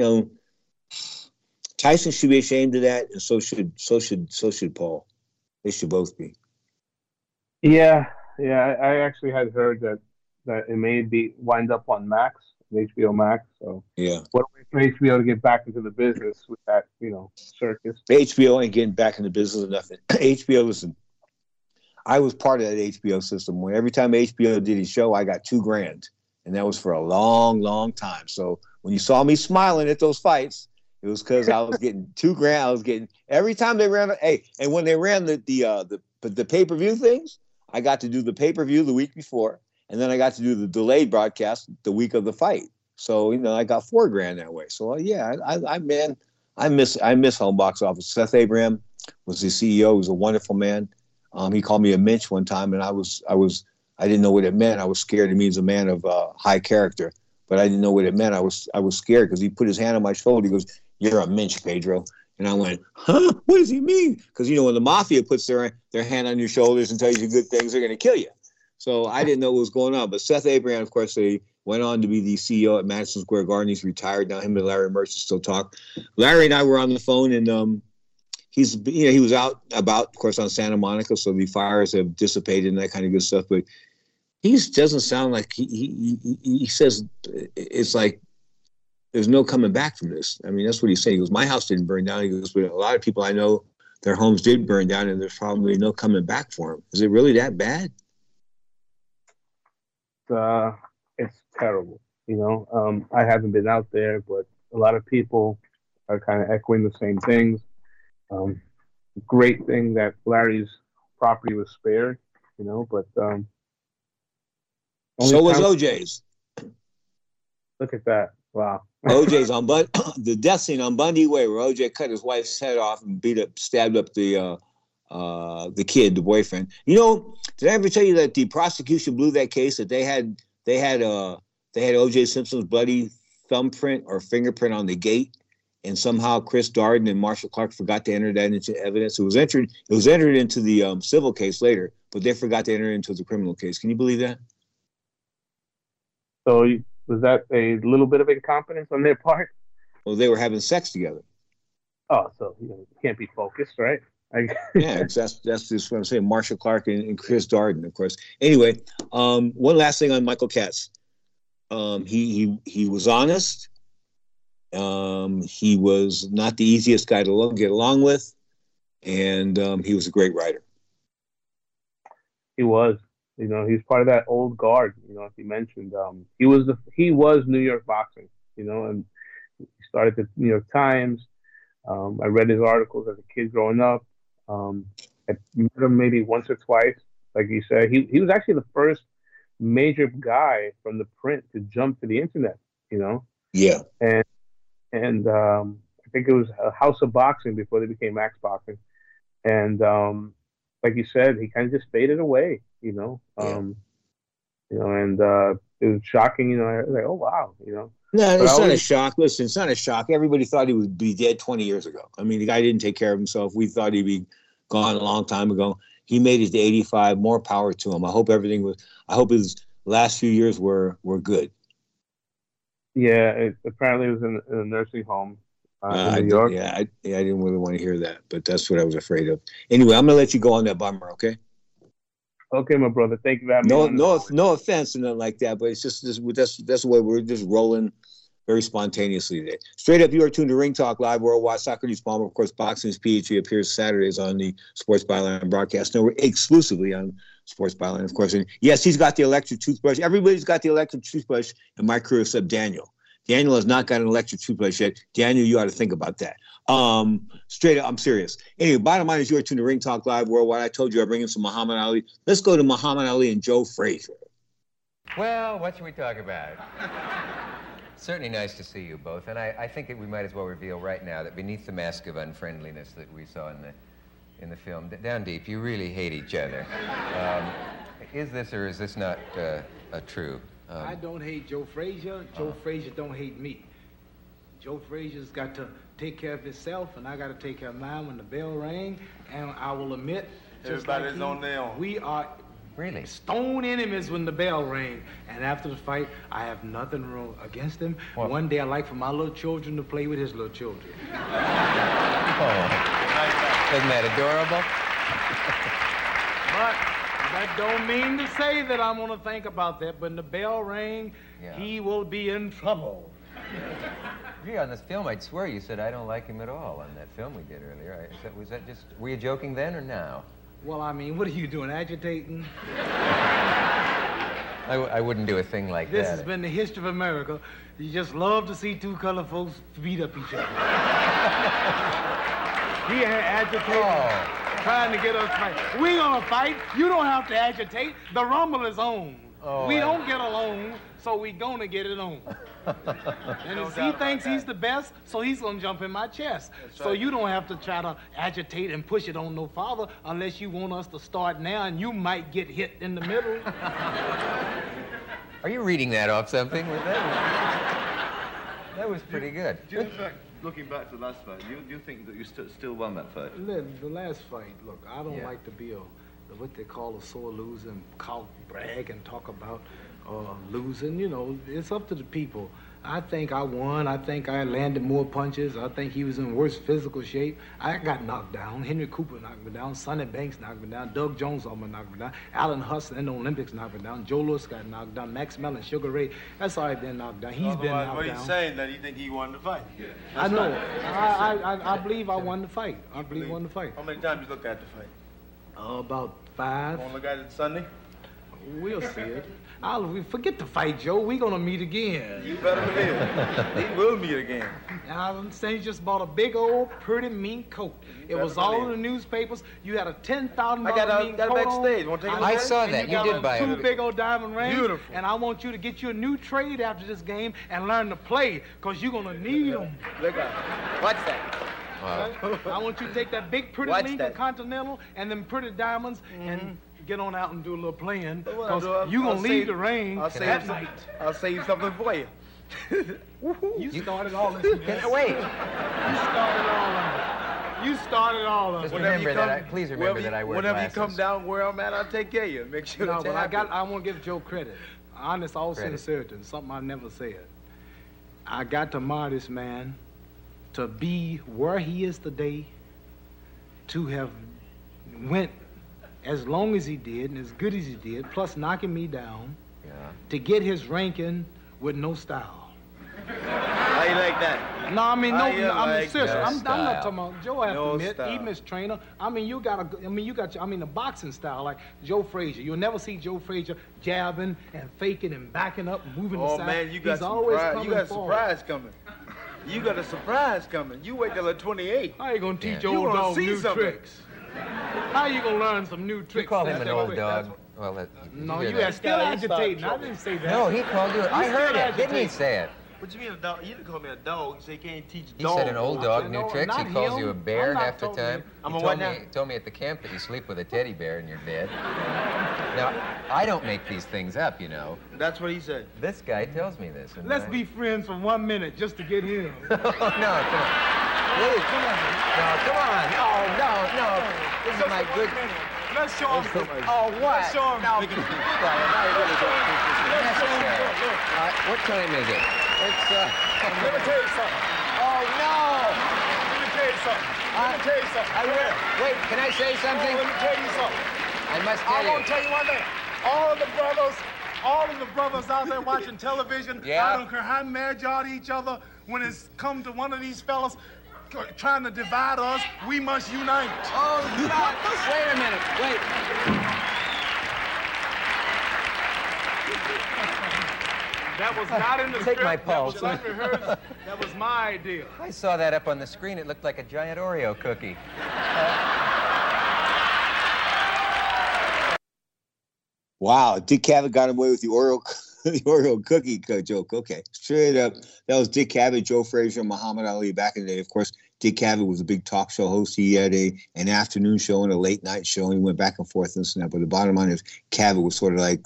Tyson should be ashamed of that, and so should Paul. They should both be. Yeah. I actually had heard that it may wind up on Max. HBO Max. So yeah, what a way for HBO to get back into the business with that, circus. HBO ain't getting back in the business of nothing. HBO, listen, I was part of that HBO system. When every time HBO did a show, I got $2,000, and that was for a long, long time. So when you saw me smiling at those fights, it was because I was getting $2,000. I was getting every time they ran. And when they ran the pay-per-view things, I got to do the pay-per-view the week before. And then I got to do the delayed broadcast the week of the fight. So, I got $4,000 that way. So, yeah, I miss home box office. Seth Abraham was the CEO. He was a wonderful man. He called me a Minch one time, and I didn't know what it meant. I was scared. It means a man of high character, but I didn't know what it meant. I was scared because he put his hand on my shoulder. He goes, "You're a Minch, Pedro." And I went, "Huh? What does he mean?" Because, when the mafia puts their hand on your shoulders and tells you good things, they're going to kill you. So I didn't know what was going on. But Seth Abraham, of course, he went on to be the CEO at Madison Square Garden. He's retired now. Him and Larry Merchant still talk. Larry and I were on the phone, and he was out about, of course, on Santa Monica. So the fires have dissipated and that kind of good stuff. But He doesn't sound like he says it's like there's no coming back from this. I mean, that's what he's saying. He goes, my house didn't burn down. He goes, but a lot of people I know, their homes did burn down, and there's probably no coming back for them. Is it really that bad? It's terrible. You know, I haven't been out there, but a lot of people are kind of echoing the same things. Great thing that Larry's property was spared, you know, but so was OJ's. Look at that! Wow. OJ's on the death scene on Bundy Way, where OJ cut his wife's head off and stabbed up the kid, the boyfriend. You know, did I ever tell you that the prosecution blew that case? That they had OJ Simpson's bloody thumbprint or fingerprint on the gate, and somehow Chris Darden and Marshall Clark forgot to enter that into evidence. It was entered into the civil case later, but they forgot to enter it into the criminal case. Can you believe that? So was that a little bit of incompetence on their part? Well, they were having sex together. Oh, so you can't be focused, right? Yeah, that's just what I'm saying. Marshall Clark and Chris Darden, of course. Anyway, one last thing on Michael Katz. He was honest. He was not the easiest guy to get along with, and he was a great writer. He was. You know, he's part of that old guard. You know, as you mentioned, he was New York boxing. You know, and he started the New York Times. I read his articles as a kid growing up. I met him maybe once or twice. Like you said, he was actually the first major guy from the print to jump to the internet. You know. Yeah. And I think it was a House of Boxing before they became Max Boxing. And like you said, he kind of just faded away, you know. You know, and it was shocking, you know. I was like, oh wow, you know. No, it's not a shock. Listen, it's not a shock. Everybody thought he would be dead 20 years ago. I mean, the guy didn't take care of himself. We thought he'd be gone a long time ago. He made it to 85. More power to him. I hope his last few years were good. Yeah, apparently it was in a nursing home in New York. I didn't really want to hear that, but that's what I was afraid of. Anyway, I'm gonna let you go on that bummer, okay? Okay, my brother. Thank you very much. No offense and nothing like that, but it's just that's the way we're just rolling very spontaneously today. Straight up, you are tuned to Ring Talk Live Worldwide. Socrates Palmer, of course, Boxing's PhD appears Saturdays on the Sports Byline broadcast. No, we're exclusively on Sports Byline, of course. And yes, he's got the electric toothbrush. Everybody's got the electric toothbrush in my career except Daniel. Daniel has not got an electric toothbrush yet. Daniel, you ought to think about that. Straight up, I'm serious. Anyway, bottom line is you're tuned to Ring Talk Live Worldwide. I told you I'd bring in some Muhammad Ali. Let's go to Muhammad Ali and Joe Frazier. Well, what should we talk about? Certainly nice to see you both, and I think that we might as well reveal right now that beneath the mask of unfriendliness that we saw in the film, down deep, you really hate each other. Is this or is this not true? I don't hate Joe Frazier. Joe Frazier don't hate me. Joe Frazier's got to take care of himself, and I got to take care of mine when the bell rang. And I will admit, everybody's on their own. We are really stone enemies when the bell rang. And after the fight, I have nothing wrong against him. Well, one day I like for my little children to play with his little children. Oh, isn't that adorable? But that don't mean to say that I'm going to think about that. When the bell rang, he will be in trouble. Yeah, on this film, I'd swear you said I don't like him at all on that film we did earlier. Was that just, were you joking then or now? Well, I mean, what are you doing, agitating? I wouldn't do a thing like that. This has been the history of America. You just love to see two colored folks beat up each other. He ain't agitating, trying to get us fight. We gonna fight. You don't have to agitate. The rumble is on. We don't get along, so we gonna get it on. And he thinks he's the best, so he's gonna jump in my chest. So you don't have to try to agitate and push it on no farther unless you want us to start now, and you might get hit in the middle. Are you reading that off something? That was pretty good. In fact, looking back to the last fight, do you think that you still won that fight? The last fight, look, I don't like to be what they call a sore loser and brag and talk about losing. You know, it's up to the people. I think I won. I think I landed more punches. I think he was in worse physical shape. I got knocked down. Henry Cooper knocked me down. Sonny Banks knocked me down. Doug Jones almost knocked me down. Alan Hudson in the Olympics knocked me down. Joe Louis got knocked down. Max Mellon, Sugar Ray. That's already been knocked down. He's been knocked down. What he's saying that he think he won the fight. I know. I believe I won the fight. I believe I won the fight. How many times you look at the fight? About 5. Want to look at it Sunday? We'll see it. Forget the fight, Joe. We're going to meet again. You better believe it. We will meet again. I'm saying you just bought a big old pretty mean coat. It was all in the newspapers. You had a $10,000 mean coat backstage. Want to take a look? I saw that. You did buy it. 2 big old diamond rings. Beautiful. And I want you to get you a new trade after this game and learn to play, because you're going to need them. Look at Watch that. Wow. I want you to take that big pretty Lincoln Continental and them pretty diamonds and get on out and do a little playing, because you're going to leave the ring that night. I'll save something for you. You started all this. Wait. You started all of it. Just remember that. Please remember that I wear glasses. Whenever you come down where I'm at, I'll take care of you. Make sure. No, but I want to give Joe credit. Honest, all sincerity, something I never said. I got to admire this man to be where he is today, to have went as long as he did and as good as he did, plus knocking me down, to get his ranking with no style. How you like that? No, I mean, like seriously. no I'm not talking about Joe. I have No to admit, style. even as trainer, I mean, you got the boxing style like Joe Frazier. You'll never see Joe Frazier jabbing and faking and backing up, and moving Oh aside. man, you got a surprise coming. You got a surprise coming. You wait till the 28th. How you gonna teach old dog new tricks? How you gonna learn some new tricks? You called him an old dog. Well, no, you are still agitating. I didn't say that. No, he called you. I heard it. Didn't he say it? What you mean a dog? You didn't call me a dog. You say you can't teach He dogs. said an old dog, new tricks. He calls you a bear half the time. He told me at the camp that you sleep with a teddy bear in your bed. Now, I don't make these things up, you know. That's what he said. This guy tells me this. Let's be friends for 1 minute just to get him. No, come on. Please. Come on. No, come on. No. This is my good... Let's show him something. Oh, what? Let's show him. No, I really don't think this is necessary. What time is it? It's, Let me tell you something. Oh, no! Let me tell you something. I will. Wait, can I say something? Let me tell you something. I must tell you. I want to tell you one thing. All of the brothers out there watching television, I don't care how mad y'all to each other, when it's come to one of these fellas trying to divide us, we must unite. Oh, God. Wait a minute. Wait. That was not in the Take script. my pulse. That was unrehearsed. That was my idea. I saw that up on the screen. It looked like a giant Oreo cookie. Wow, Dick Cavett got away with the Oreo cookie joke. Okay, straight up. That was Dick Cavett, Joe Frazier, Muhammad Ali back in the day. Of course, Dick Cavett was a big talk show host. He had an afternoon show and a late night show, and he went back and forth and that. But the bottom line is, Cavett was sort of like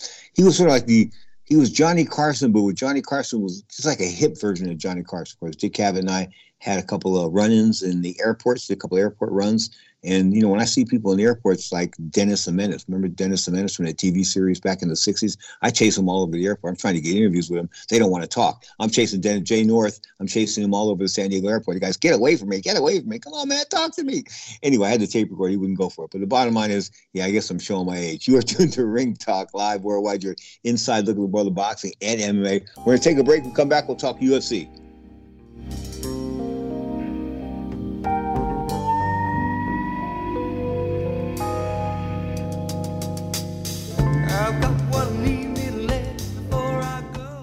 he was Johnny Carson, but Johnny Carson was just like a hip version of Johnny Carson. Of course, Dick Cavett and I had a couple of run-ins in the airports, did a couple of airport runs. And, you know, when I see people in the airports like Dennis the Menace, remember Dennis the Menace from that TV series back in the 60s? I chase him all over the airport. I'm trying to get interviews with him. They don't want to talk. I'm chasing Jay North. I'm chasing him all over the San Diego airport. The guys, get away from me. Get away from me. Come on, man, talk to me. Anyway, I had the tape record. He wouldn't go for it. But the bottom line is, yeah, I guess I'm showing my age. You are tuned to Ring Talk Live worldwide. You're inside looking at the world of boxing and MMA. We're going to take a break. We'll come back. We'll talk UFC. I've got one evening left before I go.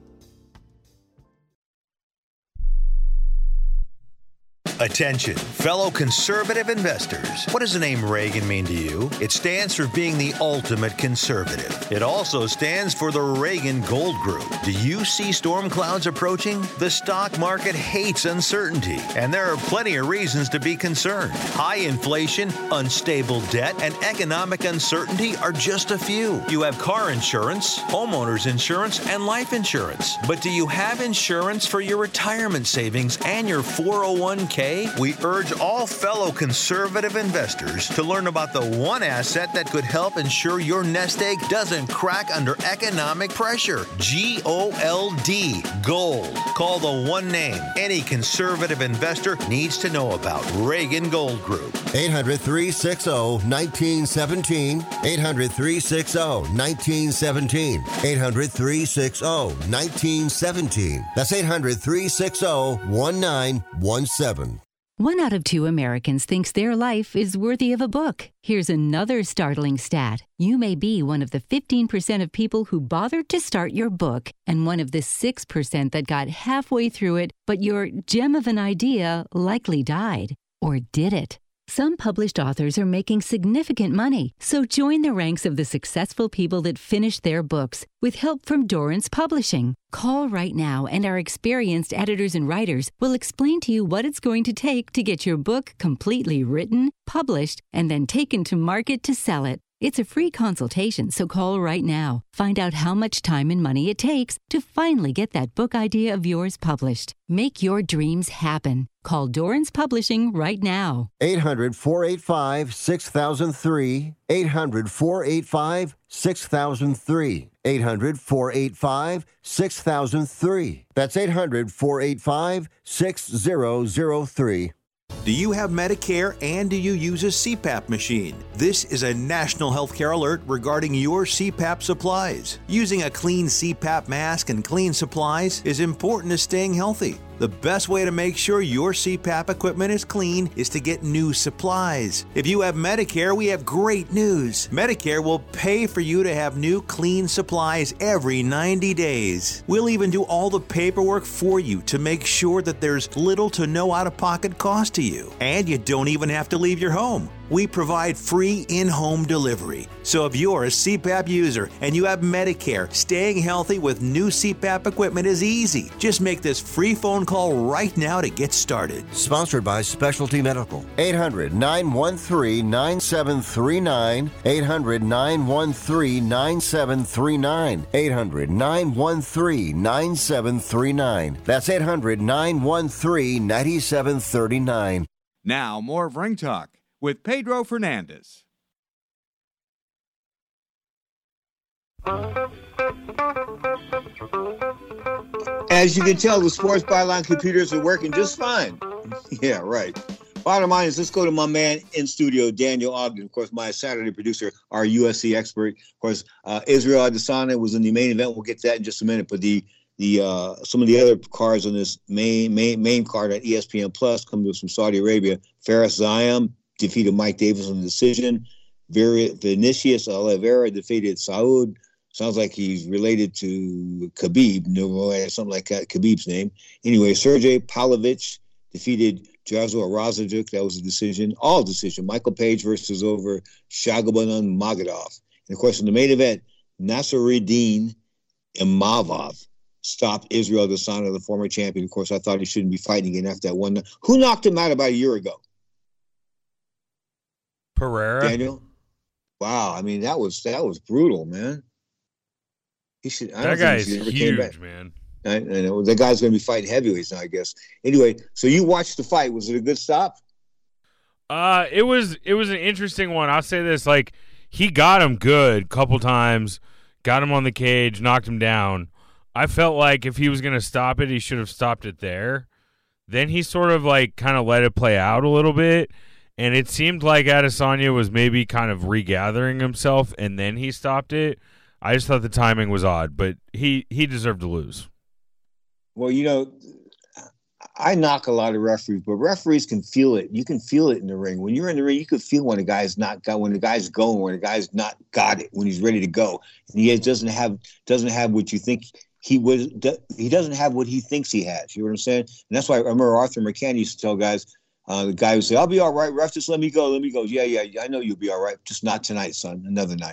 Attention, fellow conservative investors. What does the name Reagan mean to you? It stands for being the ultimate conservative. It also stands for the Reagan Gold Group. Do you see storm clouds approaching? The stock market hates uncertainty, and there are plenty of reasons to be concerned. High inflation, unstable debt, and economic uncertainty are just a few. You have car insurance, homeowners insurance, and life insurance. But do you have insurance for your retirement savings and your 401k? We urge all fellow conservative investors to learn about the one asset that could help ensure your nest egg doesn't crack under economic pressure. GOLD. Gold. Call the one name any conservative investor needs to know about. Reagan Gold Group. 800-360-1917. 800-360-1917. 800-360-1917. That's 800-360-1917. 1 out of 2 Americans thinks their life is worthy of a book. Here's another startling stat. You may be one of the 15% of people who bothered to start your book and one of the 6% that got halfway through it, but your gem of an idea likely died. Or did it? Some published authors are making significant money, so join the ranks of the successful people that finished their books with help from Dorrance Publishing. Call right now and our experienced editors and writers will explain to you what it's going to take to get your book completely written, published, and then taken to market to sell it. It's a free consultation, so call right now. Find out how much time and money it takes to finally get that book idea of yours published. Make your dreams happen. Call Dorrance Publishing right now. 800-485-6003. 800-485-6003. 800-485-6003. That's 800-485-6003. Do you have Medicare and do you use a CPAP machine? This is a national healthcare alert regarding your CPAP supplies. Using a clean CPAP mask and clean supplies is important to staying healthy. The best way to make sure your CPAP equipment is clean is to get new supplies. If you have Medicare, we have great news. Medicare will pay for you to have new clean supplies every 90 days. We'll even do all the paperwork for you to make sure that there's little to no out-of-pocket cost to you. And you don't even have to leave your home. We provide free in-home delivery. So if you're a CPAP user and you have Medicare, staying healthy with new CPAP equipment is easy. Just make this free phone call right now to get started. Sponsored by Specialty Medical. 800-913-9739. 800-913-9739. 800-913-9739. That's 800-913-9739. Now, more of Ring Talk with Pedro Fernandez. As you can tell, the Sports Byline computers are working just fine. Yeah, right. Bottom line is, let's go to my man in studio, Daniel Ogden. Of course, my Saturday producer, our USC expert. Of course, Israel Adesanya was in the main event. We'll get to that in just a minute. But some of the other cards on this main card at ESPN Plus come to us from Saudi Arabia. Fares Ziam defeated Mike Davis on the decision. Vinicius Oliveira defeated Saud. Sounds like he's related to Khabib. No, something like that, Khabib's name. Anyway, Sergey Pavlovich defeated Jarzor Razajuk. That was a decision. All decision. Michael Page versus over Shagobanon Magadov. And, of course, in the main event, Nasruddin Imavov stopped Israel Adesanya, the former champion. Of course, I thought he shouldn't be fighting again after that one. Who knocked him out about a year ago? Pereira. Daniel? Wow. I mean, that was brutal, man. He should. That guy is huge, man. I know the guy's going to be fighting heavyweights now, I guess. Anyway, so you watched the fight. Was it a good stop? It was an interesting one. I'll say this: like, he got him good a couple times, got him on the cage, knocked him down. I felt like if he was going to stop it, he should have stopped it there. Then he sort of like kind of let it play out a little bit, and it seemed like Adesanya was maybe kind of regathering himself, and then he stopped it. I just thought the timing was odd, but he deserved to lose. Well, you know, I knock a lot of referees, but referees can feel it. You can feel it in the ring. When you're in the ring, you can feel when a guy's not got, when the guy's going, when the guy's not got it, when he's ready to go. And he doesn't have what you think he would. He doesn't have what he thinks he has. You know what I'm saying? And that's why I remember Arthur McCann used to tell guys, the guy would say, "I'll be all right, ref. Just let me go. Let me go." Yeah. I know you'll be all right. Just not tonight, son. Another night.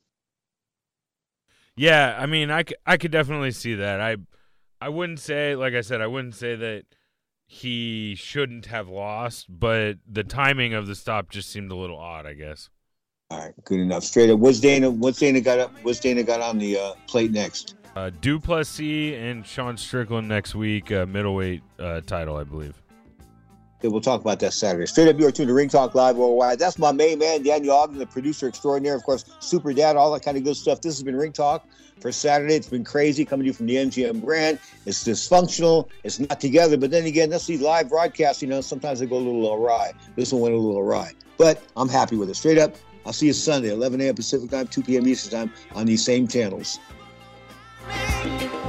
Yeah, I mean, I could definitely see that. I wouldn't say, like I said, I wouldn't say that he shouldn't have lost, but the timing of the stop just seemed a little odd, I guess. All right, good enough. Straight up, what's Dana got on the plate next? Du Plessis and Sean Strickland next week, middleweight title, I believe. We'll talk about that Saturday. Straight up, you are tuned to Ring Talk Live Worldwide. That's my main man, Daniel Ogden, the producer extraordinaire, of course, Super Dad, all that kind of good stuff. This has been Ring Talk for Saturday. It's been crazy coming to you from the MGM Grand. It's dysfunctional. It's not together. But then again, that's these live broadcasts, sometimes they go a little awry. This one went a little awry. But I'm happy with it. Straight up, I'll see you Sunday, 11 a.m. Pacific time, 2 p.m. Eastern time on these same channels.